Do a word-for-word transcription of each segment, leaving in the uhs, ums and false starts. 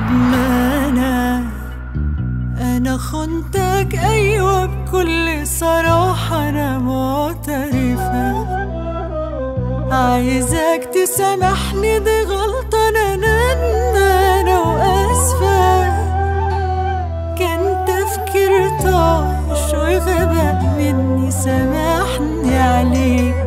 ندمانة أنا خنتك، أيوة بكل صراحة أنا معترفة. عايزك تسامحني، دي غلطة أنا ندمانة وأسفة. كان تفكير طايش وغباء مني، سامحني عليه.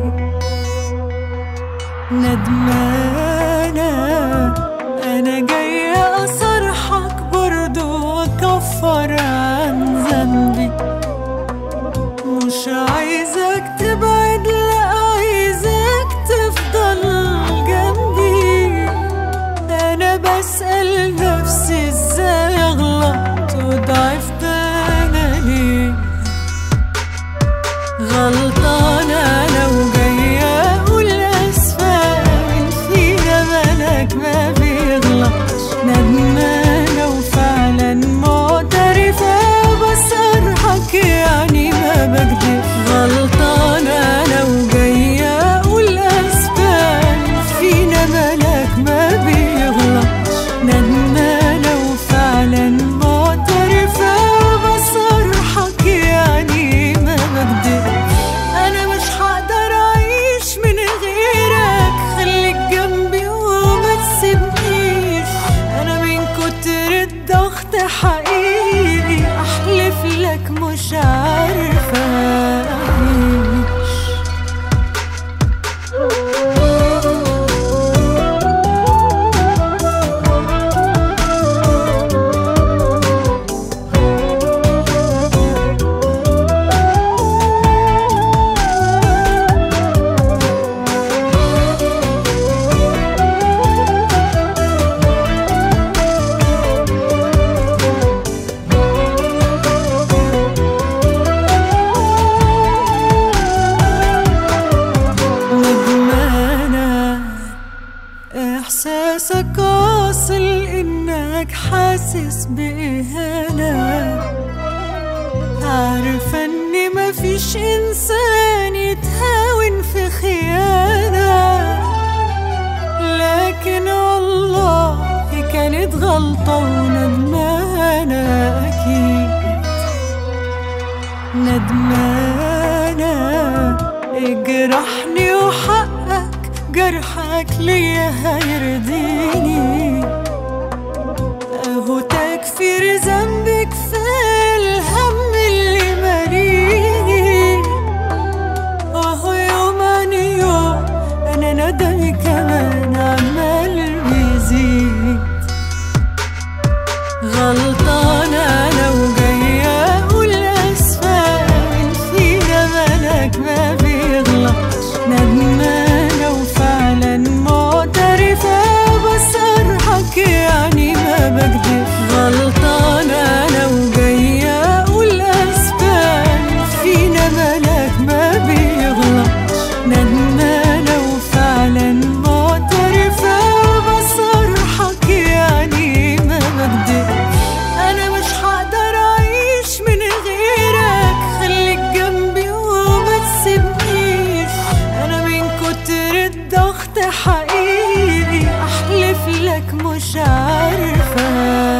ندمانة أنا جاية أصرحك برضو وأكفر عن ذنبي. مش عايزك تبعد، لأ عايزك تفضل جنبي. أنا بسأل نفسي إزاي أغلط وضعفت أنا ليه. غلطانة لو جاية أقول أسفة، من فينا مالك ما بيغلطش. ندمانة وفعلا معترفة، بصرحك يعني ما بكدب. غلطانة لو جاية أقول أسفة، من فينا مالك ما بيغلطش. ندمانة وفعلا معترفة، بصرحك يعني ما بكدب. أنا مش هقدر أعيش من غيرك، خليك جنبي وما تسيبنيش. أنا من كتر الضغط حقيقي أحلف لك مش عارفة أعيش. إحساسك واصل إنك حاسس بإهانة. عارفة إني مفيش إنسان يتهاون في خيانة، لكن والله كانت غلطة وندمانة أكيد. ندمانة اجرحني وحقك جرحك ليا هيرضيني. اهو تكفير ذنبك في الهم اللي مريني. اهو يوم عن يوم انا ندمي كمان عمال بيزيد. غلطانة لو جاية اقول اسفة، من فينا مالك ما بيغلطش. ندمانة وفعلا معترفة، بصرحك يعني ما بكدب. غلطانة لو جاية أقول أسفة، فينا مالك ما بيغلطش. ندمانة وفعلا معترفة، بصرحك يعني ما بكدب. أنا مش هقدر أعيش من غيرك، خليك جنبي وما تسيبنيش. أنا من كتر الضغط حقيقي أحلف لك مش عارفة